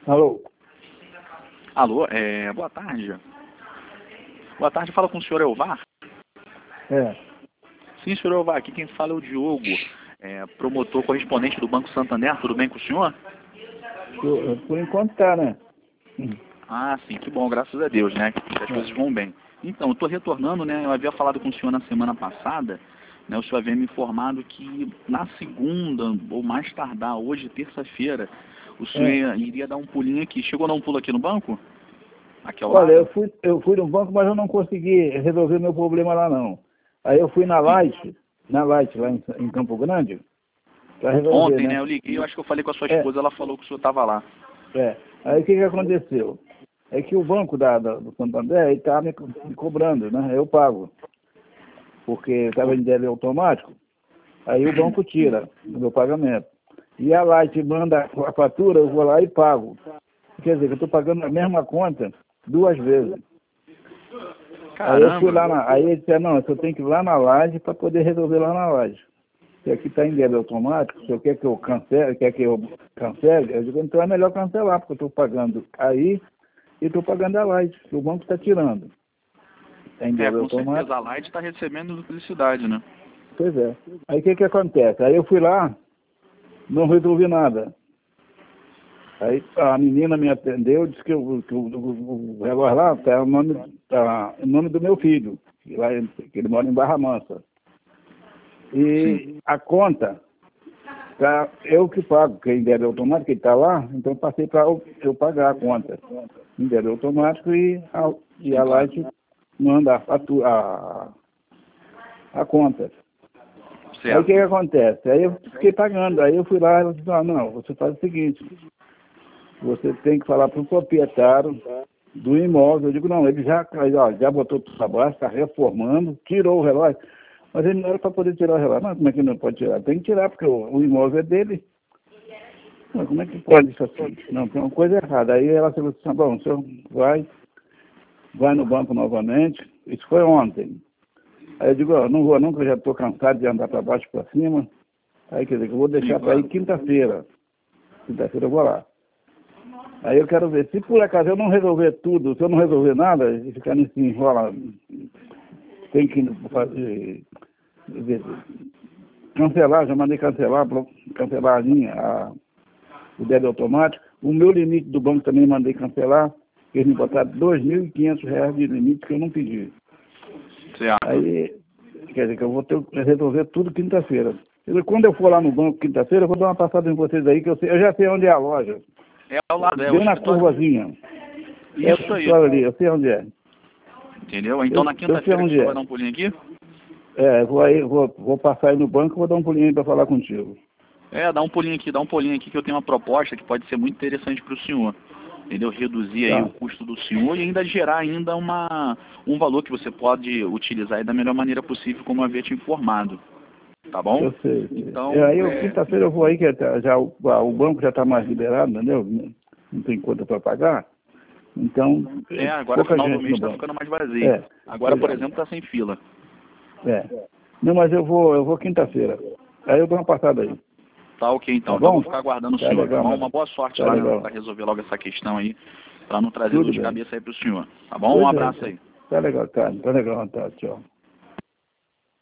Alô? Alô, boa tarde. Boa tarde, fala com o senhor Elvar? É. Sim, senhor Elvar, aqui quem fala é o Diogo, promotor correspondente do Banco Santander, tudo bem com o senhor? Por enquanto tá, né? Ah, sim, que bom, graças a Deus, né, que as coisas vão bem. Então, eu estou retornando, né, eu havia falado com o senhor na semana passada, né, o senhor havia me informado que na segunda, ou mais tardar, hoje, terça-feira, o senhor iria dar um pulinho aqui. Chegou a dar um pulo aqui no banco? Aqui ao Olha, lado? eu fui no banco, mas eu não consegui resolver meu problema lá, não. Aí eu fui na Light, lá em Campo Grande, para resolver, Ontem, né? né, eu liguei, eu acho que eu falei com a sua É, esposa, ela falou que o senhor estava lá. é. Aí o que aconteceu? É que o banco do Santander, ele tá me cobrando, né? Eu pago. Porque estava em débito automático, aí o banco tira o meu pagamento. E a Light manda a fatura, eu vou lá e pago. Quer dizer, que eu estou pagando a mesma conta duas vezes. Aí eu fui Caramba! lá, aí ele disse, não, eu tenho que ir lá na laje para poder resolver lá na laje. Se aqui está em débito automático, se eu quer que eu cancele, eu digo, então é melhor cancelar, porque eu estou pagando aí e estou pagando a laje, que o banco está tirando. Está em débito Com certeza, automático. a Light está recebendo publicidade, né? Pois é. Aí o que acontece? Aí eu fui lá, não resolvi nada. Aí a menina me atendeu, disse que o relógio lá está o nome do meu filho, que ele mora em Barra Mansa. Sim. E a conta, tá, eu que pago, porque em débito automático ele está lá, então passei para eu pagar a conta em débito automático e Sim, a claro. Light manda a conta. Aí o Certo. que acontece? Aí eu fiquei pagando, aí eu fui lá e ela disse, não, você faz o seguinte, você tem que falar para o proprietário do imóvel. Eu digo, não, ele já botou tudo abaixo, está reformando, tirou o relógio. Mas ele não era para poder tirar o relógio. Mas como é que não pode tirar? Tem que tirar, porque o imóvel é dele. Mas como é que pode isso assim? Não, tem uma coisa errada. Aí ela falou assim, bom, o senhor vai no banco novamente. Isso foi ontem. Aí eu digo, não vou não, porque eu já estou cansado de andar para baixo e para cima. Aí quer dizer, que eu vou Sim, deixar para ir claro. quinta-feira. Quinta-feira eu vou lá. Aí eu quero ver, se por acaso eu não resolver tudo, se eu não resolver nada, e ficar nesse enrola, tem que fazer, cancelar, já mandei cancelar a linha, o débito automático. O meu limite do banco também mandei cancelar, eles me botaram R$ 2.500 de limite que eu não pedi. Certo. Aí, quer dizer que eu vou ter que resolver tudo quinta-feira. Quando eu for lá no banco quinta-feira, eu vou dar uma passada em vocês aí, que eu já sei onde é a loja. É ao lado, o Bem na escritório. curvazinha. É o Isso aí. escritório ali, eu sei onde é. Entendeu? Então na Eu sei quinta-feira que o onde senhor vai é. dar um pulinho aqui? Vou passar aí no banco e vou dar um pulinho aí para falar contigo. Dá um pulinho aqui que eu tenho uma proposta que pode ser muito interessante para o senhor. Entendeu? Reduzir aí o Tá, custo do senhor e ainda gerar ainda um valor que você pode utilizar aí da melhor maneira possível, como eu havia te informado. Tá bom? eu sei. Então, Aí quinta-feira eu vou aí, que já, o banco já está mais liberado, entendeu? Não tem conta para pagar. Então, agora pouca final do gente mês no está banco. ficando mais vazio. É, Agora, pois por exemplo, está sem fila. é. Não, mas eu vou quinta-feira. Aí eu dou uma passada aí. Tá ok, então. Tá Então eu vou bom? ficar aguardando o Tá senhor, tá legal, bom? mas Uma boa sorte tá lá, né, legal. para resolver logo essa questão aí, para não trazer dor Tudo de bem. cabeça aí pro senhor. Tá bom? Um Pois é. abraço aí. Tá legal, tá legal, tá, tchau.